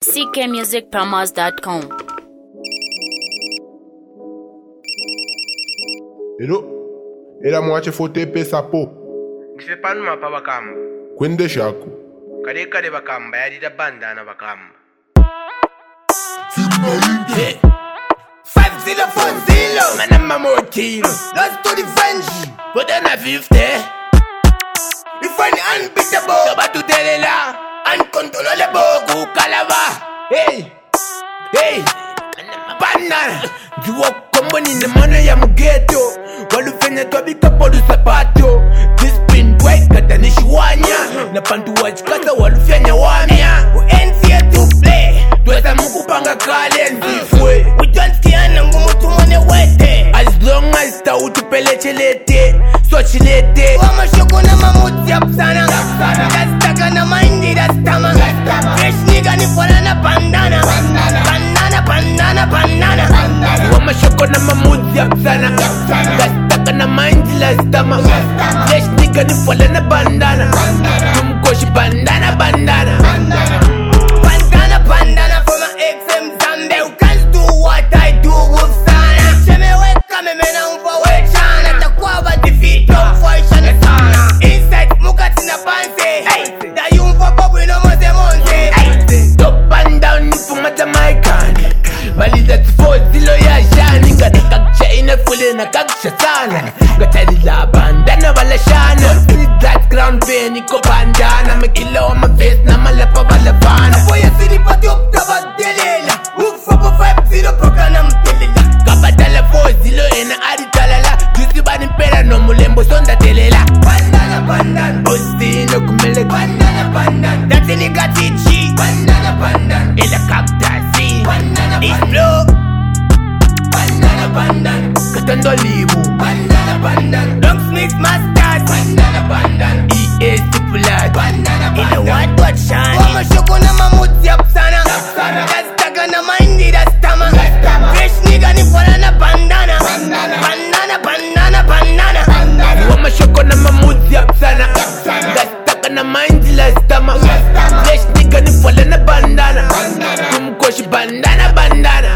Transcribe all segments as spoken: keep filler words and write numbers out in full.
C K music promos dot com. Hello? Era mwache fote pe sapo. Ndife panu mapa bakamba. Kwende shaku. Kade kade bakamba yadi da bandana bakamba. Yeah. Five zero four zero. Man, I'm a more kilo. Lost to the French. But then I fifty. The friend unbeatable. So bad to tell it la. Uncontrollable. Go calava. Hey. Hey. Banana. You walk company in the money ya mugeto. Walufanya twabika polu sapato. This pin white katanishi wanya. Na pantu wachikasa walufanya wamia. We ain't here to play. Twesa mukupanga kale nzifwe. We don't skiana ngumu tumone wete. As long as ta utupele chelete. So chilete. Wama shoko na mamuti apsana. Dastaka na maindi dastama. Fresh nigga ni fola na bandana. Bandana, bandana, bandana. Wama shoko na mamuti apsana. Dastaka na maindi dastama. Fresh nigga ni fola na bandana. Tumkoshi bandana, bandana. Bandana, bandana for my ex M Zambe. You can't do what I do with Sana. Sheme weka me mena umfa wechana. Takwa ba defeat your voice and sana. Inside mukati na panse. Hey, da yumfa babu no mose monse. Hey, up and down nifu matamaikan. Maliza tufo zilo ya shani. Gata kaksha ina fule na kaksha sana. Gata lila bandana wala shana. That ground pain iko bandana. Me kilo on my face na malapa wala vana. Boy I see the party up taba delela. Move for five zero program telela. Kabadala four zero ena adi talala. Juicy bani pera no mulembo sonda telela. Bandana bandana. Bosti no kumele. Bandana bandana. That's in got chichi. Bandana bandana. Ela kaktasi. Bandana bandana. Bandana bandana. Katando libu. Bandana bandana. Long Smith Masters. Bandana bandana. E A stipulate. Bandana bandana. Ina what what shani. Wama shoko na mamuti apsana. Dastaka na maindi dastama. Fresh nigga ni fola na bandana. Bandana bandana bandana. Wama shoko na mamuti apsana. Dastaka na maindi dastama. Fresh nigga ni fola na bandana. Tumkoshi bandana bandana.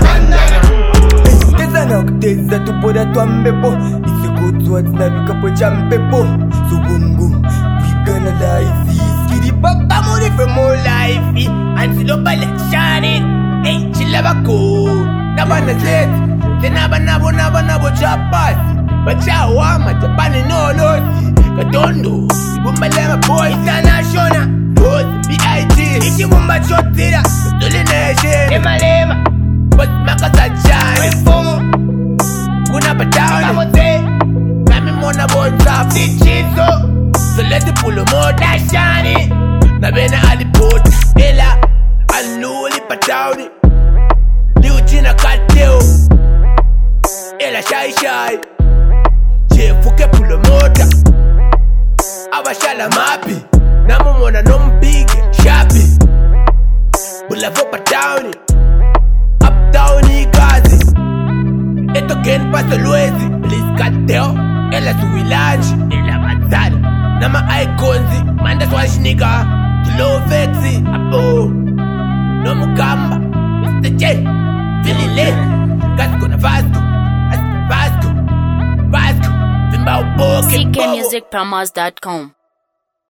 Teza tupoda twambepo. Isi good words na vikapo champepo. Subungu, we gonna life. Skiddy baba money for more life. Ansilo bale shani. Hey, chilla bako. Nabana zet. Tenaba nabo naba nabo chapas. Bacha wama japani no losi. Katondo, ibumba lema boy international. Boss, B I G. Ichi bumba chotira. Tuli nation. Lema lema. But makasa chani. Wefomo. Kuna patawni. Kamote. Nami mona bonza. Tichizo. So let the pull more dashani. Na bena alipota. Ela. Anuli patawni. Liu jina kateo. Ela shy shy. Chefuke pull mota. Abashala mapi. Namu mona nombige. Shapi. Bula vo patawni. Uptowni kazi. Eto gen paso luezi. Please kateo. Ela suwilanji. Ela mazali. Nama iconzi. Manda swash nigga. Low vexi. Abo. No mukamba. Mister J. Billy Lee. Gasko na Vasco. Vasco. Vasco. Vimba uboke. C K music promos dot com.